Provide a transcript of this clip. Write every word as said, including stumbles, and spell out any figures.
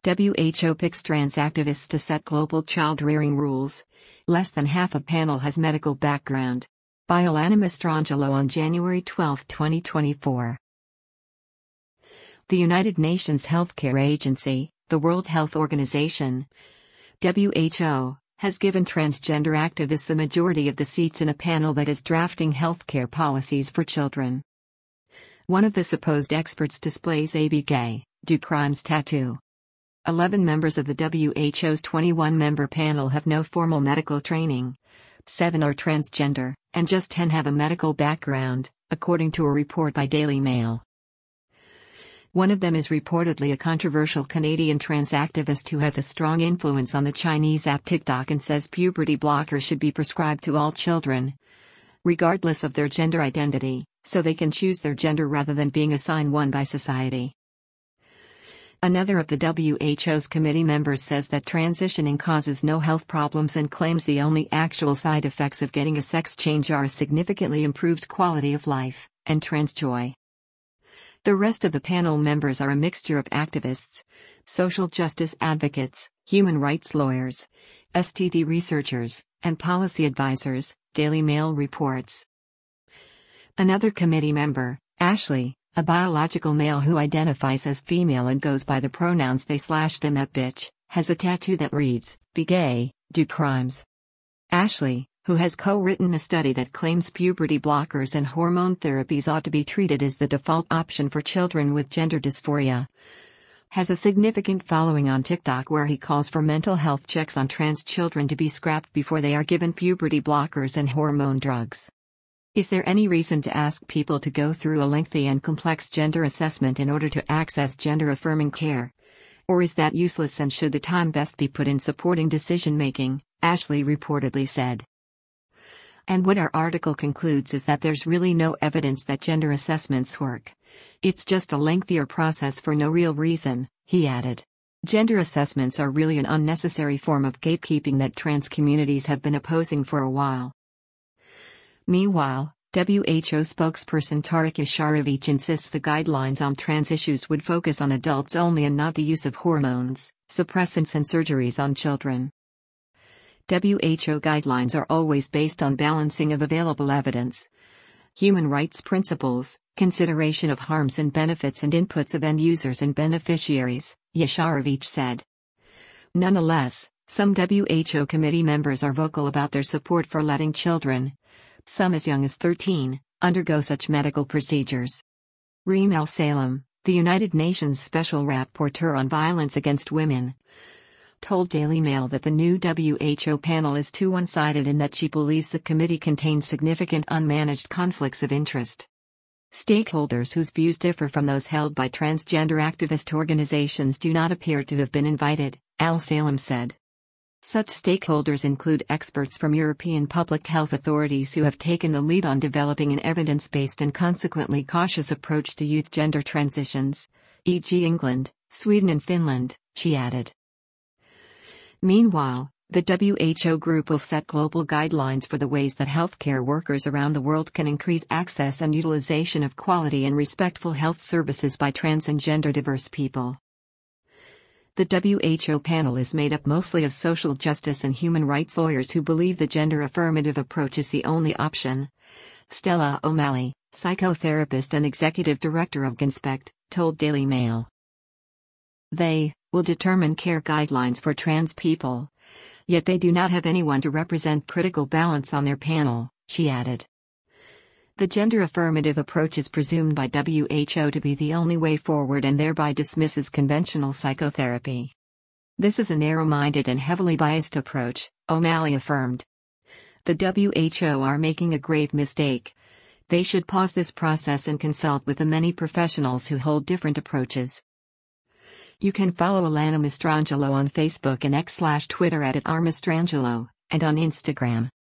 W H O picks trans activists to set global child-rearing rules. Less than half of panel has medical background. By Alana Mastrangelo on January twelfth, twenty twenty-four. The United Nations Healthcare Agency, the World Health Organization, W H O, has given transgender activists a majority of the seats in a panel that is drafting healthcare policies for children. One of the supposed experts displays a B G A, do crimes tattoo. Eleven members of the W H O's twenty-one member panel have no formal medical training. Seven are transgender, and just ten have a medical background, according to a report by Daily Mail. One of them is reportedly a controversial Canadian trans activist who has a strong influence on the Chinese app TikTok and says puberty blockers should be prescribed to all children, regardless of their gender identity, so they can choose their gender rather than being assigned one by society. Another of the W H O's committee members says that transitioning causes no health problems and claims the only actual side effects of getting a sex change are a significantly improved quality of life and trans joy. The rest of the panel members are a mixture of activists, social justice advocates, human rights lawyers, S T D researchers, and policy advisors, Daily Mail reports. Another committee member, Ashley, a biological male who identifies as female and goes by the pronouns they slash them that bitch, has a tattoo that reads, "Be gay, do crimes." Ashley, who has co-written a study that claims puberty blockers and hormone therapies ought to be treated as the default option for children with gender dysphoria, has a significant following on TikTok where he calls for mental health checks on trans children to be scrapped before they are given puberty blockers and hormone drugs. Is there any reason to ask people to go through a lengthy and complex gender assessment in order to access gender-affirming care? Or is that useless and should the time best be put in supporting decision-making? Ashley reportedly said. And what our article concludes is that there's really no evidence that gender assessments work. It's just a lengthier process for no real reason, he added. Gender assessments are really an unnecessary form of gatekeeping that trans communities have been opposing for a while. Meanwhile, W H O spokesperson Tarik Yasharovich insists the guidelines on trans issues would focus on adults only and not the use of hormones, suppressants and surgeries on children. W H O guidelines are always based on balancing of available evidence, human rights principles, consideration of harms and benefits and inputs of end users and beneficiaries, Yasharovich said. Nonetheless, some W H O committee members are vocal about their support for letting children, some as young as thirteen, undergo such medical procedures. Reem Al-Salem, the United Nations Special Rapporteur on Violence Against Women, told Daily Mail that the new W H O panel is too one-sided and that she believes the committee contains significant unmanaged conflicts of interest. Stakeholders whose views differ from those held by transgender activist organizations do not appear to have been invited, Al-Salem said. Such stakeholders include experts from European public health authorities who have taken the lead on developing an evidence-based and consequently cautious approach to youth gender transitions, for example England, Sweden and Finland, she added. Meanwhile, the W H O group will set global guidelines for the ways that healthcare workers around the world can increase access and utilization of quality and respectful health services by trans and gender diverse people. The W H O panel is made up mostly of social justice and human rights lawyers who believe the gender-affirmative approach is the only option. Stella O'Malley, psychotherapist and executive director of GANSPECT, told Daily Mail. They will determine care guidelines for trans people, yet they do not have anyone to represent critical balance on their panel, she added. The gender-affirmative approach is presumed by W H O to be the only way forward and thereby dismisses conventional psychotherapy. This is a narrow-minded and heavily biased approach, O'Malley affirmed. The W H O are making a grave mistake. They should pause this process and consult with the many professionals who hold different approaches. You can follow Alana Mastrangelo on Facebook and X slash Twitter at, at R Mastrangelo, and on Instagram.